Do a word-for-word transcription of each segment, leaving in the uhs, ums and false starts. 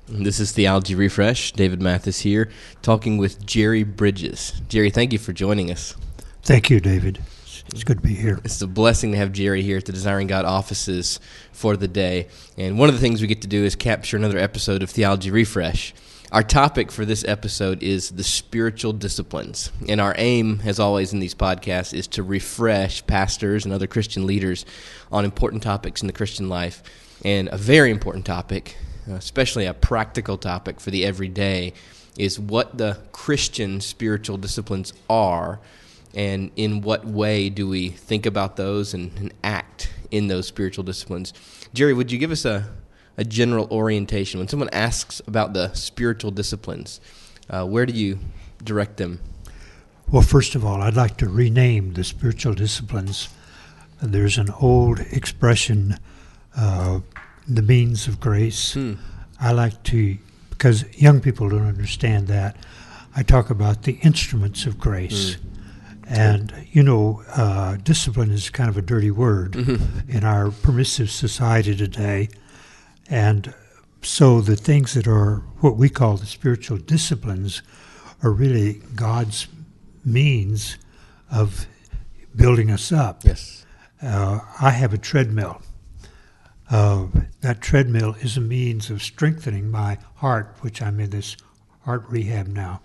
This is Theology Refresh. David Mathis here, talking with Jerry Bridges. Jerry, thank you for joining us. Thank you, David. It's good to be here. It's a blessing to have Jerry here at the Desiring God offices for the day. And one of the things we get to do is capture another episode of Theology Refresh. Our topic for this episode is the spiritual disciplines. And our aim, as always in these podcasts, is to refresh pastors and other Christian leaders on important topics in the Christian life. And a very important topic, especially a practical topic for the everyday, is what the Christian spiritual disciplines are, and in what way do we think about those and, and act in those spiritual disciplines. Jerry, would you give us a, a general orientation? When someone asks about the spiritual disciplines, uh, where do you direct them? Well, first of all, I'd like to rename the spiritual disciplines. There's an old expression, uh, the means of grace. Hmm. I like to, because young people don't understand that, I talk about the instruments of grace. Hmm. And, you know, uh, discipline is kind of a dirty word mm-hmm. in our permissive society today. And so the things that are what we call the spiritual disciplines are really God's means of building us up. Yes. Uh, I have a treadmill. Uh, that treadmill is a means of strengthening my heart, which I'm in this heart rehab now.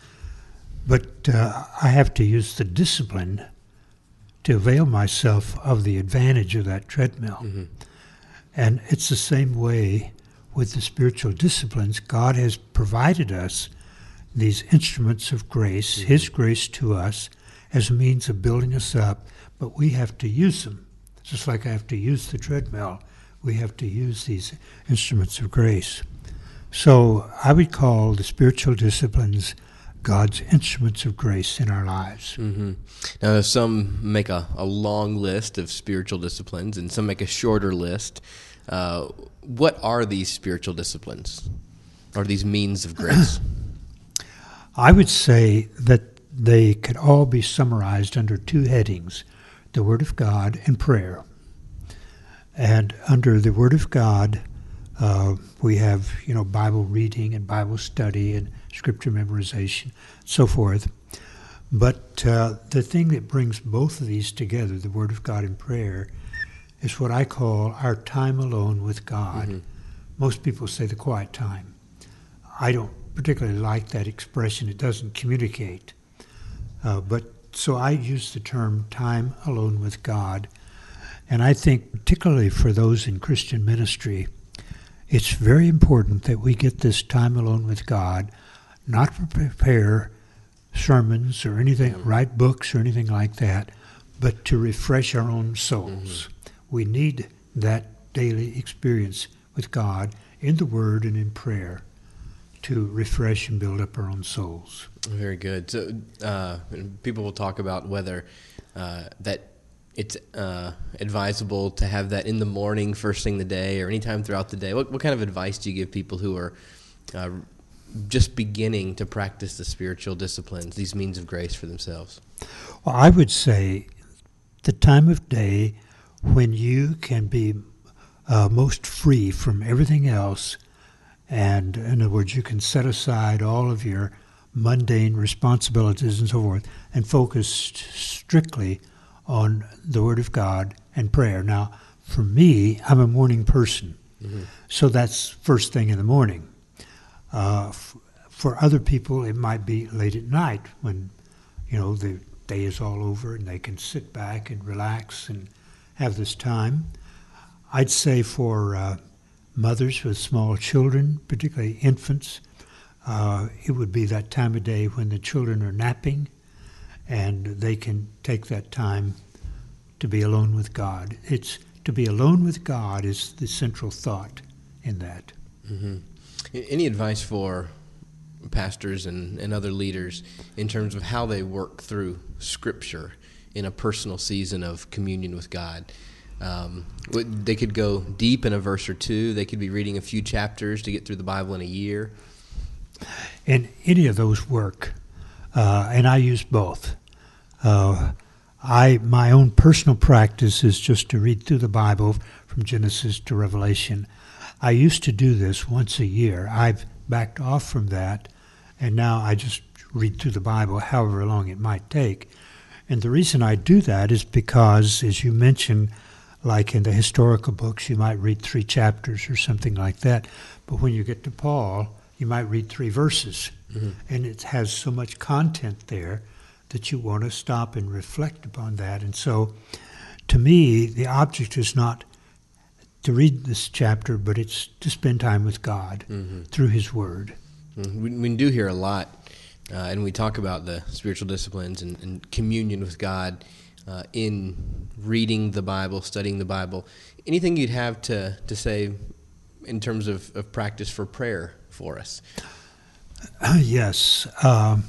But uh, I have to use the discipline to avail myself of the advantage of that treadmill. Mm-hmm. And it's the same way with the spiritual disciplines. God has provided us these instruments of grace, mm-hmm. His grace to us, as a means of building us up, but we have to use them. Just like I have to use the treadmill, we have to use these instruments of grace. So I would call the spiritual disciplines God's instruments of grace in our lives. Mm-hmm. Now, some make a, a long list of spiritual disciplines, and some make a shorter list. Uh, what are these spiritual disciplines, or these means of grace? I would say that they could all be summarized under two headings, the Word of God and prayer. And under the Word of God, uh, we have, you know, Bible reading and Bible study and Scripture memorization, so forth. But uh, the thing that brings both of these together, the Word of God and prayer, is what I call our time alone with God. Mm-hmm. Most people say the quiet time. I don't particularly like that expression. It doesn't communicate. Uh, but so I use the term time alone with God. And I think particularly for those in Christian ministry, it's very important that we get this time alone with God, not to prepare sermons or anything, mm-hmm. write books or anything like that, but to refresh our own souls. Mm-hmm. We need that daily experience with God in the Word and in prayer to refresh and build up our own souls. Very good. So uh, people will talk about whether uh, that it's uh, advisable to have that in the morning, first thing the day, or anytime throughout the day. What, what kind of advice do you give people who are uh, just beginning to practice the spiritual disciplines, these means of grace for themselves? Well, I would say the time of day when you can be uh, most free from everything else, and in other words, you can set aside all of your mundane responsibilities and so forth and focus strictly on the Word of God and prayer. Now, for me, I'm a morning person, mm-hmm. so that's first thing in the morning. Uh, f- for other people, it might be late at night when, you know, the day is all over and they can sit back and relax and have this time. I'd say for uh, mothers with small children, particularly infants, uh, it would be that time of day when the children are napping, and they can take that time to be alone with God. It's to be alone with God is the central thought in that. Mm-hmm. Any advice for pastors and, and other leaders in terms of how they work through Scripture in a personal season of communion with God? Um, they could go deep in a verse or two. They could be reading a few chapters to get through the Bible in a year. And any of those work. Uh, and I use both. Uh, I my own personal practice is just to read through the Bible from Genesis to Revelation. I used to do this once a year. I've backed off from that, and now I just read through the Bible however long it might take. And the reason I do that is because, as you mentioned, like in the historical books, you might read three chapters or something like that. But when you get to Paul, you might read three verses. Mm-hmm. And it has so much content there that you want to stop and reflect upon that. And so, to me, the object is not to read this chapter, but it's to spend time with God mm-hmm. through His Word. Mm-hmm. We, we do hear a lot, uh, and we talk about the spiritual disciplines and, and communion with God uh, in reading the Bible, studying the Bible. Anything you'd have to, to say in terms of, of practice for prayer for us? Uh, yes. Um,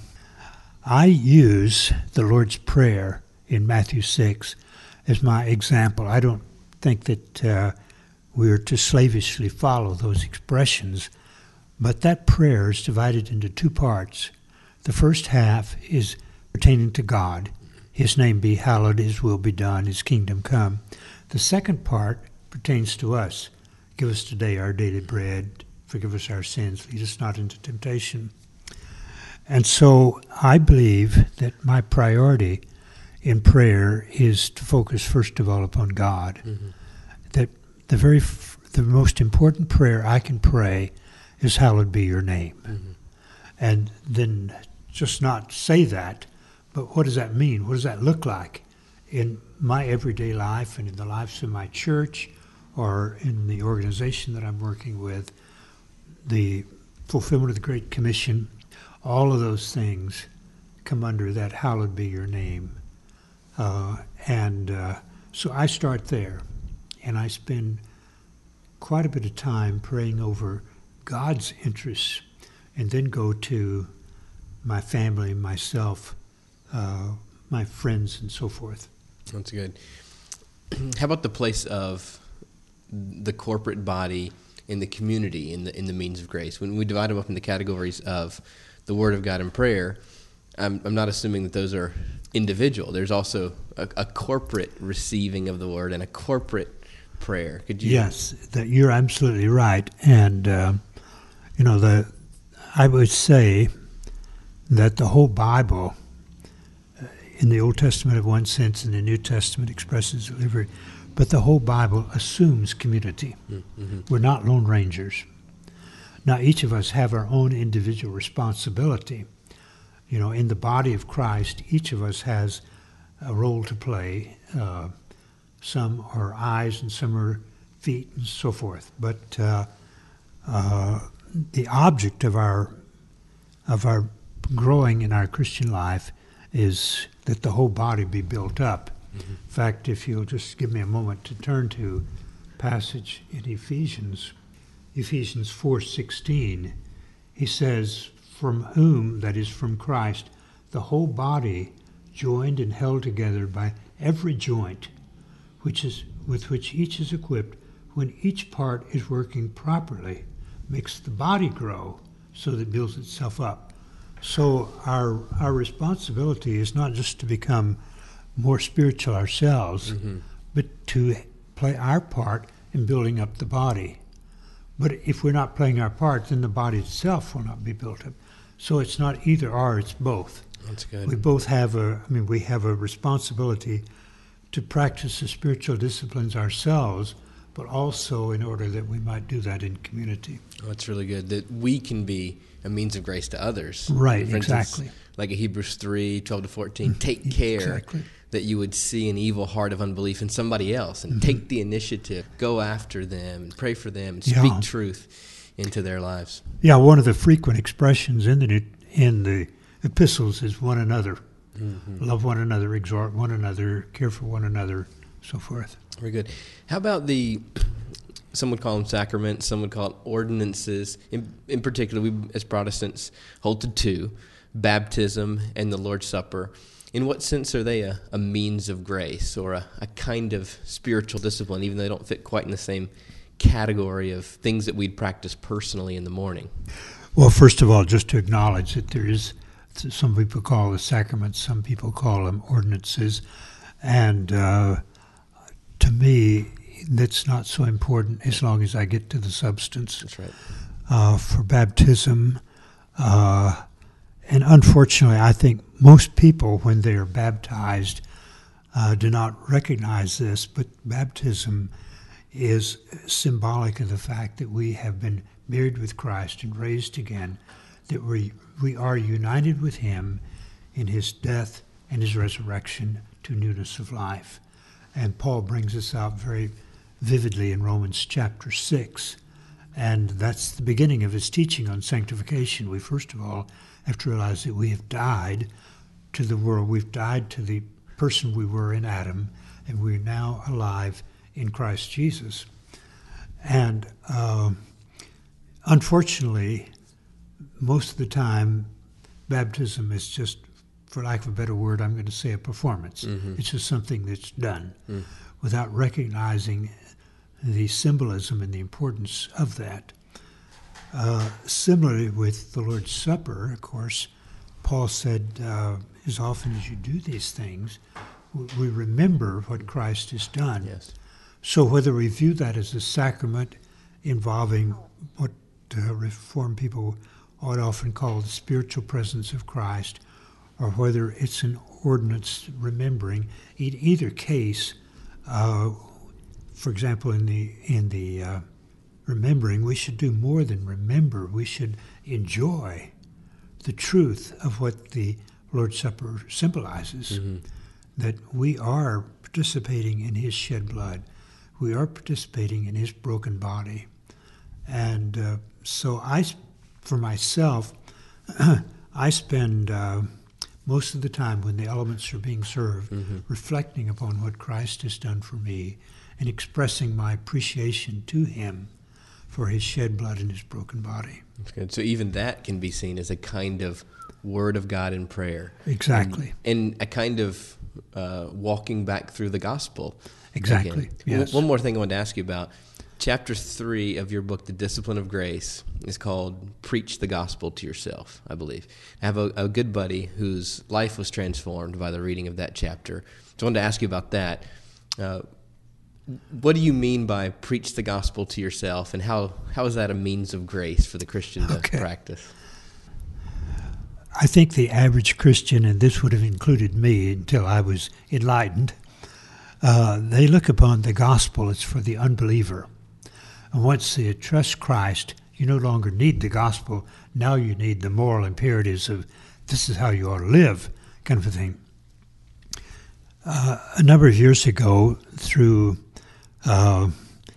I use the Lord's Prayer in Matthew six as my example. I don't think that uh, we're to slavishly follow those expressions, but that prayer is divided into two parts. The first half is pertaining to God. His name be hallowed, His will be done, His kingdom come. The second part pertains to us. Give us today our daily bread. Forgive us our sins. Lead us not into temptation. And so I believe that my priority in prayer is to focus first of all upon God. Mm-hmm. That the very f- the most important prayer I can pray is hallowed be your name. Mm-hmm. And then just not say that, but what does that mean? What does that look like in my everyday life and in the lives of my church or in the organization that I'm working with? The fulfillment of the Great Commission, all of those things come under that hallowed be your name. Uh, and uh, so I start there, and I spend quite a bit of time praying over God's interests, and then go to my family, myself, uh, my friends, and so forth. That's good. How about the place of the corporate body in the community, in the in the means of grace? When we divide them up in the categories of the Word of God and prayer, I'm, I'm not assuming that those are individual. There's also a, a corporate receiving of the Word and a corporate prayer. Could you? Yes, that you're absolutely right. And uh, you know, the I would say that the whole Bible, uh, in the Old Testament in one sense, and the New Testament expresses delivery, but the whole Bible assumes community. Mm-hmm. We're not Lone Rangers. Now, each of us have our own individual responsibility. You know, in the body of Christ, each of us has a role to play. Uh, some are eyes and some are feet and so forth. But uh, uh, the object of our of our growing in our Christian life is that the whole body be built up. Mm-hmm. In fact, if you'll just give me a moment to turn to passage in Ephesians, Ephesians four sixteen, he says, from whom, that is from Christ, the whole body, joined and held together by every joint, which is with which each is equipped, when each part is working properly, makes the body grow so that it builds itself up. So our our responsibility is not just to become more spiritual ourselves, mm-hmm. but to play our part in building up the body. But if we're not playing our part, then the body itself will not be built up. So it's not either or, it's both. That's good. We both have a, I mean, we have a responsibility to practice the spiritual disciplines ourselves, but also in order that we might do that in community. Oh, that's really good, that we can be a means of grace to others. Right, For exactly. Instance, like in Hebrews three, twelve to fourteen, take care exactly. that you would see an evil heart of unbelief in somebody else and mm-hmm. take the initiative, go after them, and pray for them, and speak yeah. truth into their lives. Yeah, one of the frequent expressions in the in the epistles is one another. Mm-hmm. Love one another, exhort one another, care for one another, so forth. Very good. How about the, some would call them sacraments, some would call it ordinances. In, in particular, we as Protestants hold to two, baptism and the Lord's Supper. In what sense are they a, a means of grace or a, a kind of spiritual discipline, even though they don't fit quite in the same category of things that we'd practice personally in the morning? Well, first of all, just to acknowledge that there is, some people call the sacraments, some people call them ordinances. And uh, to me, that's not so important as long as I get to the substance. That's right. Uh, for baptism, uh, and unfortunately, I think most people, when they are baptized, uh, do not recognize this, but baptism is symbolic of the fact that we have been buried with Christ and raised again, that we, we are united with him in his death and his resurrection to newness of life. And Paul brings this out very vividly in Romans chapter six. And that's the beginning of his teaching on sanctification. We first of all have to realize that we have died to the world. We've died to the person we were in Adam, and we're now alive in Christ Jesus. And uh, unfortunately, most of the time, baptism is just, for lack of a better word, I'm going to say a performance. Mm-hmm. It's just something that's done mm. without recognizing the symbolism and the importance of that. Uh, similarly with the Lord's Supper, of course, Paul said, uh, as often as you do these things, we remember what Christ has done. Yes. So whether we view that as a sacrament involving what uh, Reformed people ought often call the spiritual presence of Christ, or whether it's an ordinance remembering, in either case, uh, for example, in the in the uh, remembering, we should do more than remember. We should enjoy the truth of what the Lord's Supper symbolizes, mm-hmm. that we are participating in his shed blood. We are participating in his broken body. And uh, so I, for myself, I spend uh, most of the time when the elements are being served mm-hmm. reflecting upon what Christ has done for me and expressing my appreciation to him for his shed blood and his broken body. That's good. So even that can be seen as a kind of word of God in prayer. Exactly. And, and a kind of uh, walking back through the gospel. Exactly, again. yes. One more thing I wanted to ask you about. Chapter three of your book, The Discipline of Grace, is called Preach the Gospel to Yourself, I believe. I have a, a good buddy whose life was transformed by the reading of that chapter. So I wanted to ask you about that. Uh, what do you mean by preach the gospel to yourself, and how, how is that a means of grace for the Christian to okay. practice? I think the average Christian, and this would have included me until I was enlightened, uh, they look upon the gospel as for the unbeliever. And once you trust Christ, you no longer need the gospel. Now you need the moral imperatives of this is how you ought to live, kind of a thing. Uh, a number of years ago, through uh,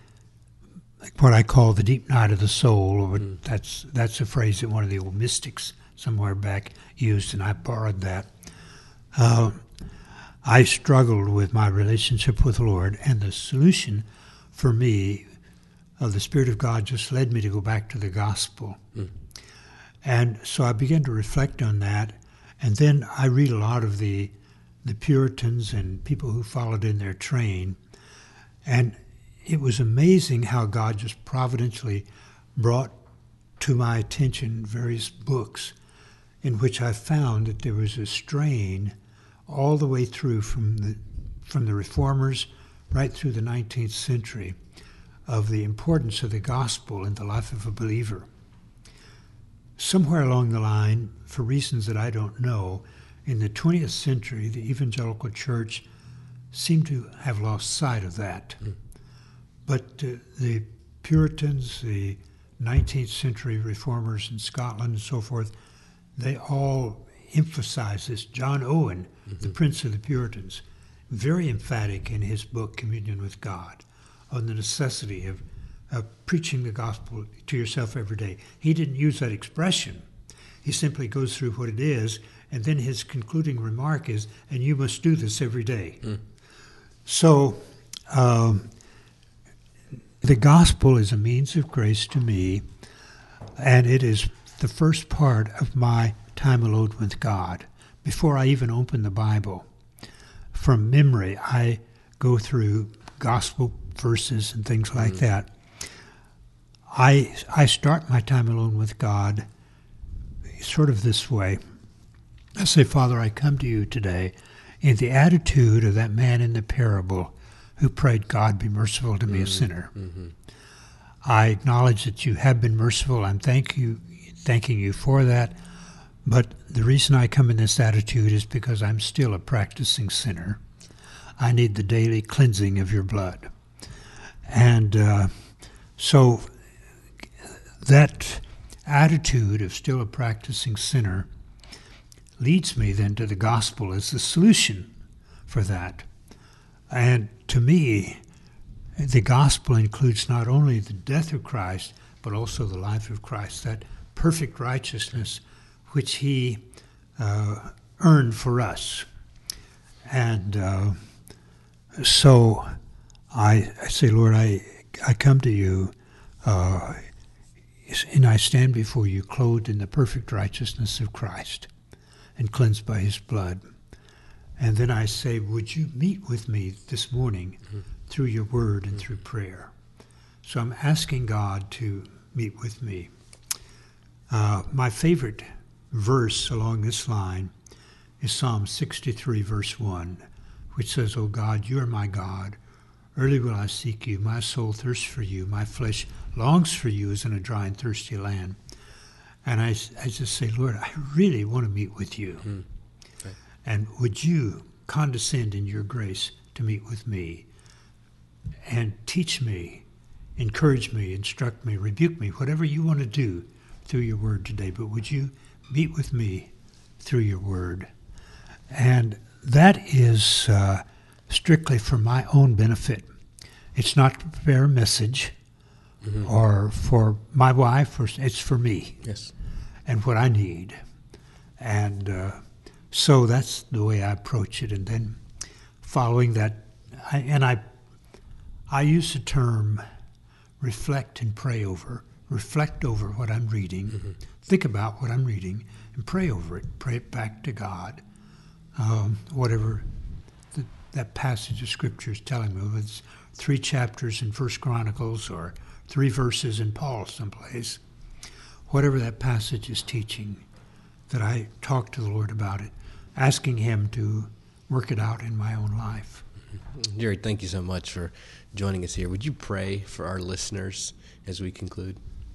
what I call the deep night of the soul, or mm. that's that's a phrase that one of the old mystics somewhere back used, and I borrowed that. Uh, I struggled with my relationship with the Lord, and the solution for me of the Spirit of God just led me to go back to the gospel. Mm. And so I began to reflect on that, and then I read a lot of the the Puritans and people who followed in their train, and it was amazing how God just providentially brought to my attention various books in which I found that there was a strain all the way through from the from the Reformers right through the nineteenth century of the importance of the gospel in the life of a believer. Somewhere along the line, for reasons that I don't know, in the twentieth century, the evangelical church seemed to have lost sight of that. Mm. But uh, the Puritans, the nineteenth century reformers in Scotland and so forth, they all emphasize this. John Owen, mm-hmm. the Prince of the Puritans, very emphatic in his book, Communion with God, on the necessity of, of preaching the gospel to yourself every day. He didn't use that expression. He simply goes through what it is, and then his concluding remark is, and you must do this every day. Mm. So um, the gospel is a means of grace to me, and it is the first part of my time alone with God. Before I even open the Bible, from memory, I go through gospel verses and things like mm. that. I I start my time alone with God sort of this way. I say, Father, I come to you today in the attitude of that man in the parable who prayed, God, be merciful to me, mm-hmm. a sinner. Mm-hmm. I acknowledge that you have been merciful. I'm thank you, thanking you for that. But the reason I come in this attitude is because I'm still a practicing sinner. I need the daily cleansing of your blood. And uh, so that attitude of still a practicing sinner leads me then to the gospel as the solution for that. And to me, the gospel includes not only the death of Christ, but also the life of Christ, that perfect righteousness which he uh, earned for us. And uh, so I, I say, Lord, I, I come to you, uh, and I stand before you clothed in the perfect righteousness of Christ and cleansed by his blood. And then I say, would you meet with me this morning mm-hmm. through your word and mm-hmm. through prayer? So I'm asking God to meet with me. Uh, my favorite verse along this line is Psalm sixty-three, verse one, which says, O God, you are my God. Early will I seek you. My soul thirsts for you. My flesh longs for you as in a dry and thirsty land. And I, I just say, Lord, I really want to meet with you. Mm. Okay. And would you condescend in your grace to meet with me and teach me, encourage me, instruct me, rebuke me, whatever you want to do through your word today. But would you meet with me through your word? And that is uh, strictly for my own benefit. It's not to prepare a message mm-hmm. or for my wife, or it's for me. Yes. And what I need. And uh, so that's the way I approach it. And then following that, I, and I, I use the term reflect and pray over. Reflect over what I'm reading. Mm-hmm. Think about what I'm reading and pray over it. Pray it back to God. Um, whatever the, that passage of Scripture is telling me. If it's three chapters in First Chronicles or three verses in Paul someplace. Whatever that passage is teaching, that I talk to the Lord about it, asking him to work it out in my own life. Jerry, thank you so much for joining us here. Would you pray for our listeners as we conclude?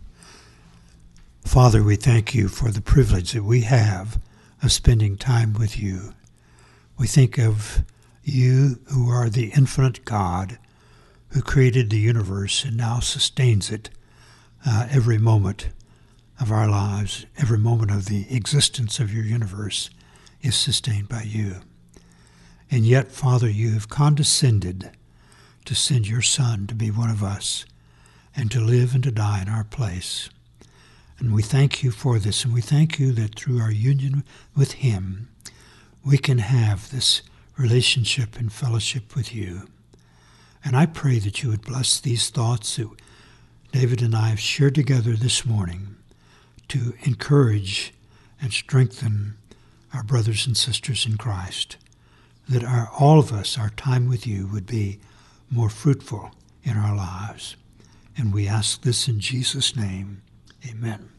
Father, we thank you for the privilege that we have of spending time with you. We think of you who are the infinite God who created the universe and now sustains it uh, every moment of our lives. Every moment of the existence of your universe is sustained by you. And yet, Father, you have condescended to send your Son to be one of us and to live and to die in our place. And we thank you for this, and we thank you that through our union with him, we can have this relationship and fellowship with you. And I pray that you would bless these thoughts that David and I have shared together this morning to encourage and strengthen our brothers and sisters in Christ, that our, all of us, our time with you would be more fruitful in our lives. And we ask this in Jesus' name. Amen.